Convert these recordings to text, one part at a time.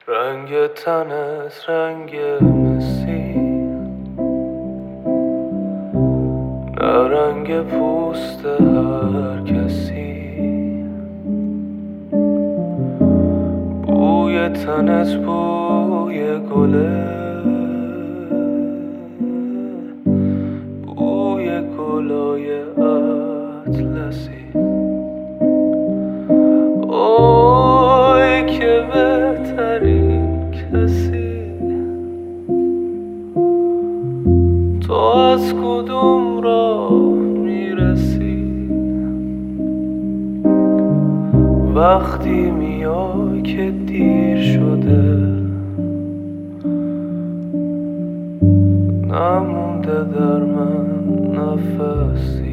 رنگ تنت رنگ مسی، نه رنگ پوست هر کسی. بوی تنت بوی گله، بوی گلای اطلسی. اوی که بهترین کسی، تو از کدوم راه میرسی؟ وقتی میای که دیر شده، نمونده در من نفسی.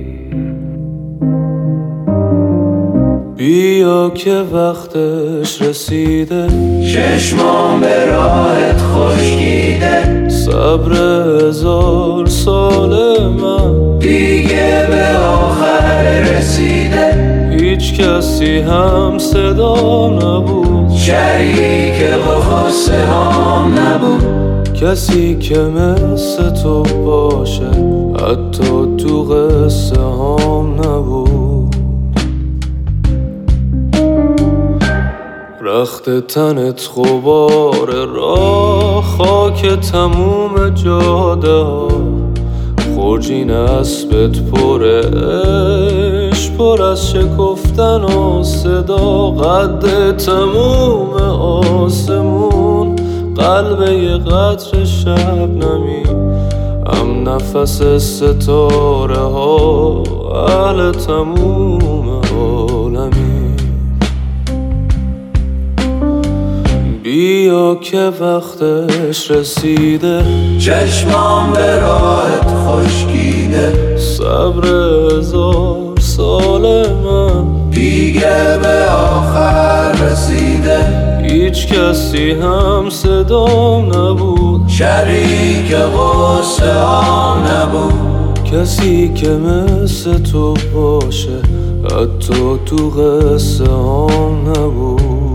بیا که وقتش رسیده، چشمام به راهت خشکیده. صبر 1000 سال من دیگه به آخر رسیده. هیچ کسی هم صدا نبود، شریک قصه هم نبود. کسی که مثل تو باشه حتی تو قصه هم نبود. رخت تنت غبار راه، خاک تموم جاده ها. خورجین اسبت پر عشق، پر از شکفتن و صدا. قد تموم آسمون، قلب یه قطر شبنمی. هم نفس ستاره ها، اهل تموم عالمی. بیا که وقتش رسیده، چشمام به راهت خشکیده. صبر 1000 سال من دیگه به آخر رسیده. هیچ کسی هم صدا نبود، شریک قصه هم نبود. کسی که مثل تو باشه حتی تو قصه هم نبود.